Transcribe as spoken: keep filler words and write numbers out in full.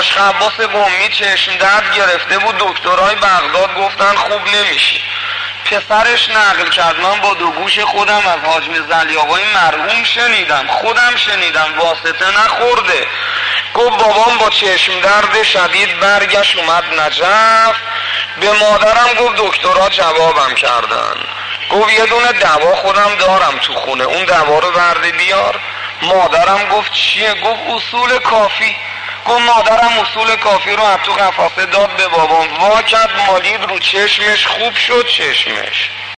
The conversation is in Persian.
عاشق عباس قمی چشم درد گرفته بود، دکترای بغداد گفتن خوب نمیشی. پسرش نقل کرد، من با دو گوش خودم از حاج زلی آقای مرحوم شنیدم، خودم شنیدم، واسطه نخورده. گفت بابام با چشم درد شدید برگشت اومد نجف، به مادرم گفت دکترها جوابم کردن. گفت یه دونه دوا خودم دارم تو خونه، اون دوا رو برده بیار. مادرم گفت چیه؟ گفت اصول کافی. گفت مادرم اصول کافی رو از تو قفسه داد به بابام، وا کرد مالید رو چشمش، خوب شد چشمش.